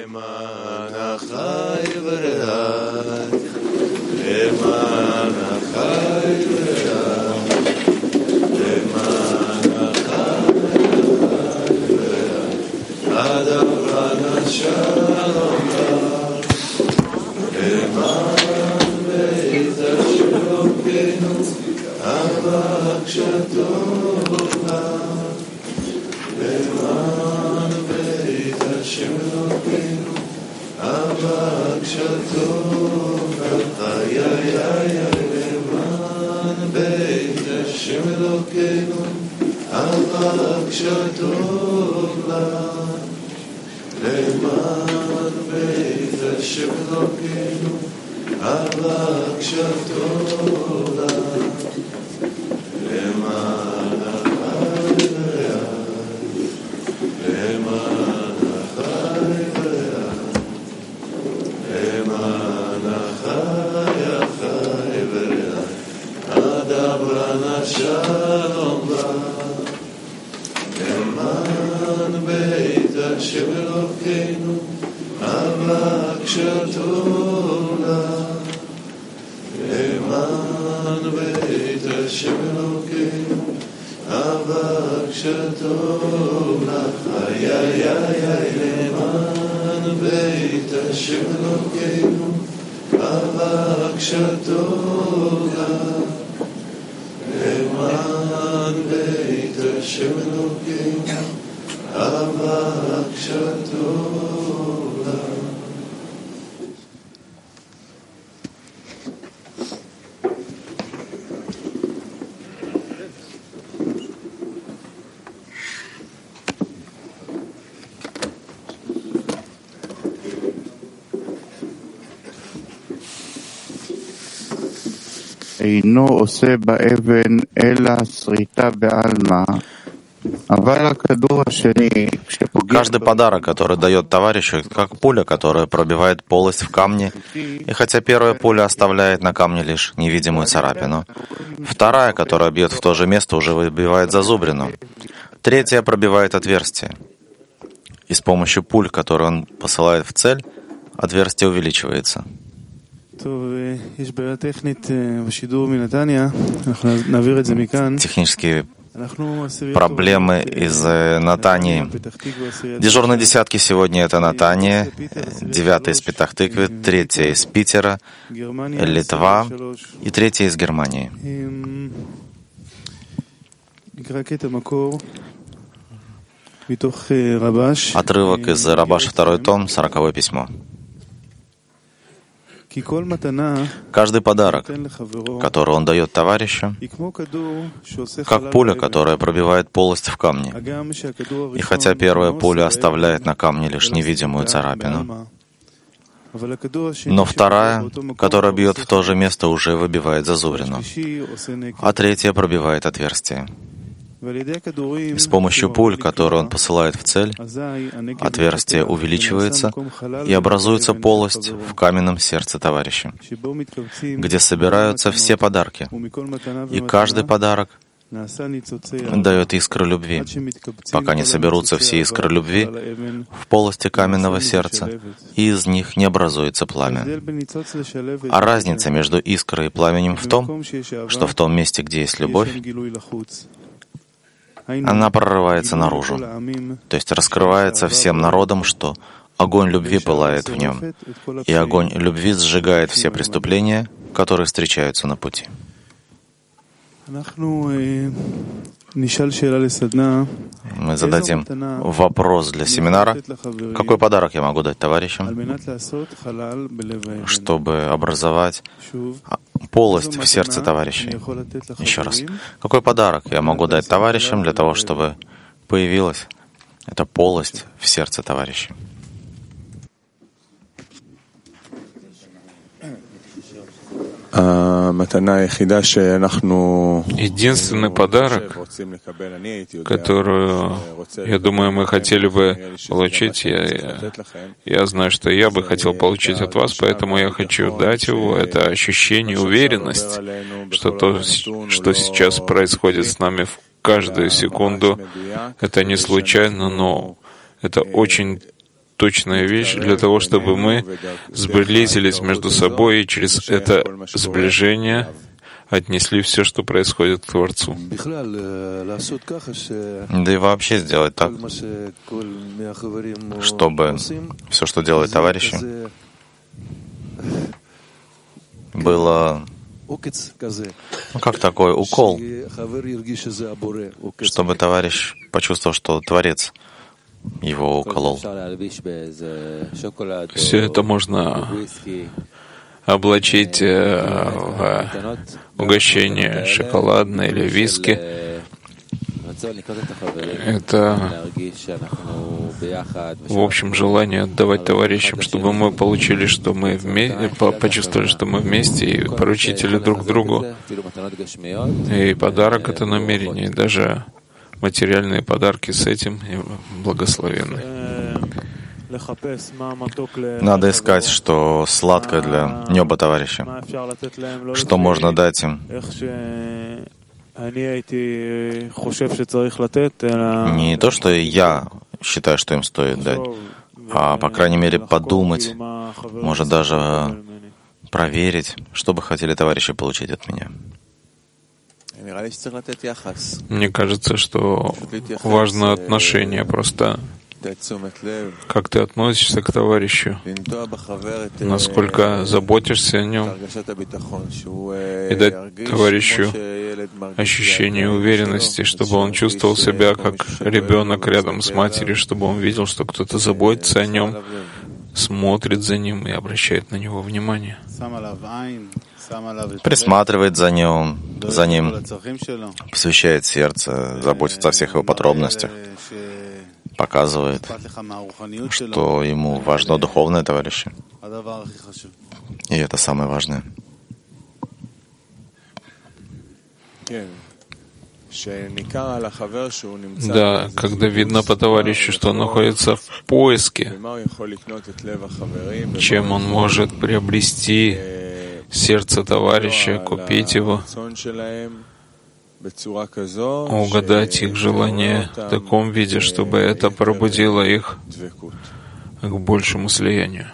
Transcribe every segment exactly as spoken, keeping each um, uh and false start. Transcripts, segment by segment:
Каждый подарок, который дает товарищу, как пуля, которая пробивает полость в камне, и хотя первая пуля оставляет на камне лишь невидимую царапину, вторая, которая бьет в то же место, уже выбивает зазубрину, третья пробивает отверстие. И с помощью пуль, которые он посылает в цель, отверстие увеличивается. Технические проблемы из Натании. Дежурные десятки сегодня это Натания, девятая из Петах-Тыквы, третья из Питера, Литва и третья из Германии. Отрывок из Рабаша, второй том, сороковое письмо. Каждый подарок, который он дает товарищу, как пуля, которая пробивает полость в камне. И хотя первая пуля оставляет на камне лишь невидимую царапину, но вторая, которая бьет в то же место, уже выбивает зазубрину, а третья пробивает отверстие. И с помощью пуль, которые он посылает в цель, отверстие увеличивается и образуется полость в каменном сердце товарища, где собираются все подарки. И каждый подарок дает искру любви, пока не соберутся все искры любви в полости каменного сердца, и из них не образуется пламя. А разница между искрой и пламенем в том, что в том месте, где есть любовь, она прорывается наружу, то есть раскрывается всем народам, что огонь любви пылает в нем, и огонь любви сжигает все преступления, которые встречаются на пути. Мы зададим вопрос для семинара. Какой подарок я могу дать товарищам, чтобы образовать полость в сердце товарищей? Еще раз. Какой подарок я могу дать товарищам для того, чтобы появилась эта полость в сердце товарищей? Единственный подарок, который, я думаю, мы хотели бы получить, я, я, я знаю, что я бы хотел получить от вас, поэтому я хочу дать его, это ощущение, уверенность, что то, что сейчас происходит с нами в каждую секунду, это не случайно, но это очень точная вещь для того, чтобы мы сблизились между собой и через это сближение отнесли все, что происходит к Творцу. Да и вообще сделать так, чтобы все, что делают товарищи, было, ну, как такой укол, чтобы товарищ почувствовал, что Творец его уколол. Все это можно облачить в угощение шоколадное или виски. Это, в общем, желание отдавать товарищам, чтобы мы получили, что мы вместе, почувствовали, что мы вместе, и поручители друг другу. И подарок — это намерение, и даже материальные подарки с этим благословенны. Надо искать, что сладкое для неба товарища, что можно дать им. Не то, что я считаю, что им стоит дать, а, по крайней мере, подумать, может даже проверить, что бы хотели товарищи получить от меня. Мне кажется, что важно отношение, просто как ты относишься к товарищу, насколько заботишься о нем, и дать товарищу ощущение уверенности, чтобы он чувствовал себя как ребенок рядом с матерью, чтобы он видел, что кто-то заботится о нем, смотрит за ним и обращает на него внимание. Присматривает за ним, за ним, посвящает сердце, заботится о всех его подробностях, показывает, что ему важно духовное товарищи. И это самое важное. Да, когда видно по товарищу, что он находится в поиске, чем он может приобрести сердце товарища, купить его, угадать их желания в таком виде, чтобы это пробудило их к большему слиянию.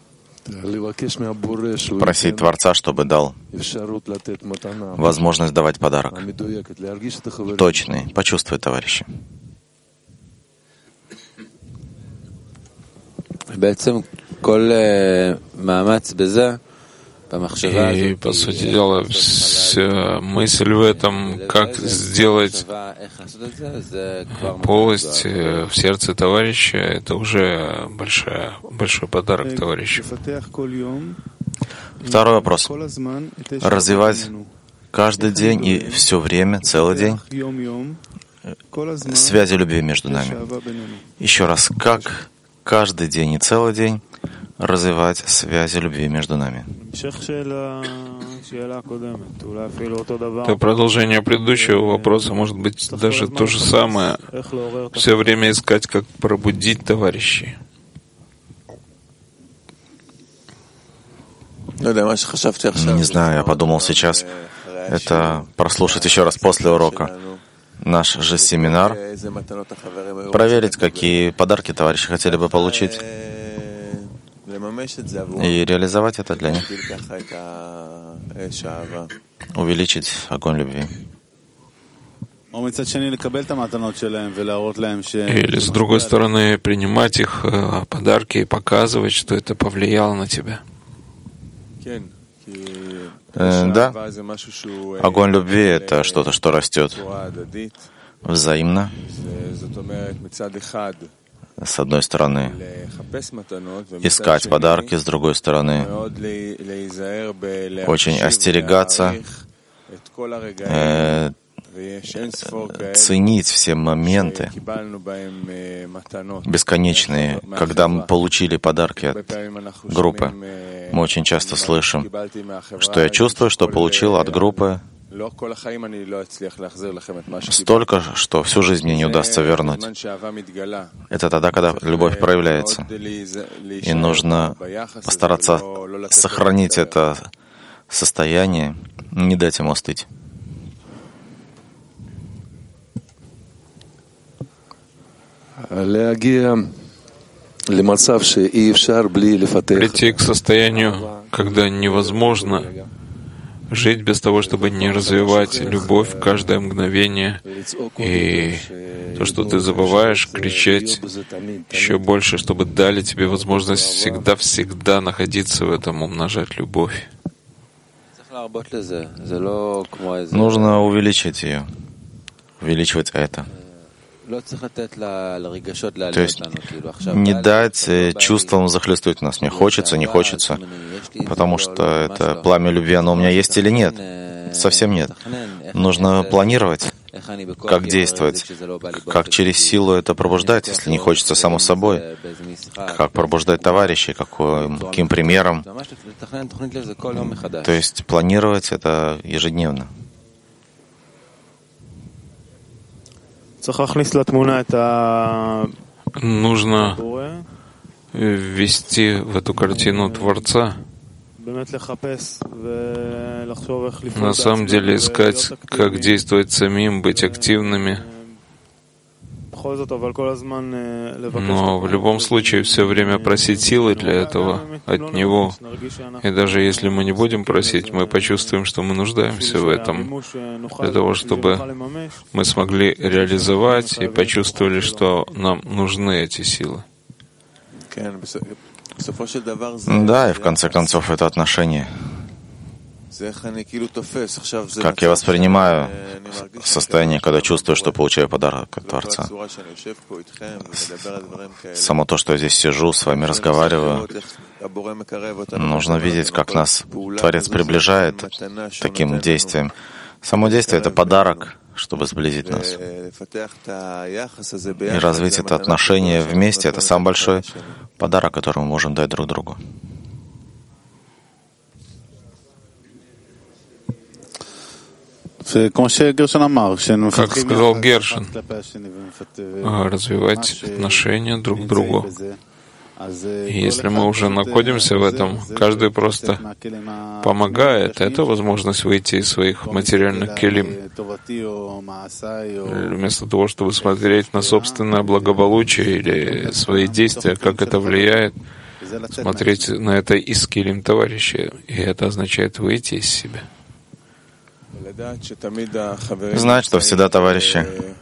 Просить Творца, чтобы дал возможность давать подарок. Точный, почувствуй, товарищи. И, по сути дела, вся мысль в этом, как сделать полость в сердце товарища, это уже большая, большой подарок товарищу. Второй вопрос. Развивать каждый день и все время, целый день связи любви между нами. Еще раз, как каждый день и целый день развивать связи любви между нами? Это продолжение предыдущего вопроса, может быть, даже то же самое. Все время искать, как пробудить товарищей. Не знаю, я подумал сейчас, это прослушать еще раз после урока наш же семинар, проверить, какие подарки товарищи хотели бы получить, и реализовать это для них, увеличить огонь любви. Или, с другой стороны, принимать их подарки и показывать, что это повлияло на тебя. Э, да, огонь любви — это что-то, что растет взаимно. С одной стороны, искать подарки, с другой стороны, очень остерегаться, э, ценить все моменты бесконечные, когда мы получили подарки от группы. Мы очень часто слышим, что я чувствую, что получил от группы столько, что всю жизнь мне не удастся вернуть. Это тогда, когда любовь проявляется. И нужно постараться сохранить это состояние, не дать ему остыть. прийти к состоянию, когда невозможно жить без того, чтобы не развивать любовь в каждое мгновение, и то, что ты забываешь, кричать еще больше, чтобы дали тебе возможность всегда-всегда находиться в этом, умножать любовь. Нужно увеличить ее, увеличивать это. То есть не дать чувствам захлестнуть нас. Мне хочется, не хочется, потому что это пламя любви, оно у меня есть или нет? Совсем нет. Нужно планировать, как действовать, как через силу это пробуждать, если не хочется само собой, как пробуждать товарищей, каким, каким примером. То есть планировать это ежедневно. Нужно ввести в эту картину Творца. На самом деле искать, как действовать самим, быть активными. Но в любом случае все время просить силы для этого от Него. И даже если мы не будем просить, мы почувствуем, что мы нуждаемся в этом, для того, чтобы мы смогли реализовать и почувствовали, что нам нужны эти силы. Да, и в конце концов это отношение. Как я воспринимаю состояние, когда чувствую, что получаю подарок от Творца. Само то, что я здесь сижу, с вами разговариваю, нужно видеть, как нас Творец приближает таким действием. Само действие — это подарок, чтобы сблизить нас. И развить это отношение вместе — это самый большой подарок, который мы можем дать друг другу. Как сказал Гершин, развивать отношения друг к другу. И если мы уже находимся в этом, каждый просто помогает. Это возможность выйти из своих материальных келим. Вместо того, чтобы смотреть на собственное благополучие или свои действия, как это влияет, смотреть на это из келим товарища. И это означает выйти из себя. Знать, что всегда товарищи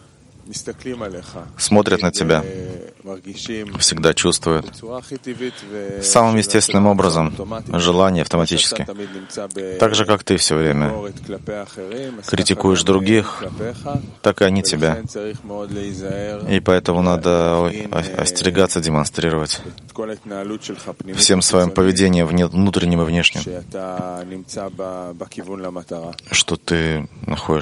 смотрят на тебя, всегда чувствуют самым естественным образом, желание автоматически. Так же, как ты все время критикуешь других, так и они тебя. И поэтому надо остерегаться демонстрировать всем своим поведением внутренним и внешним, что ты находишься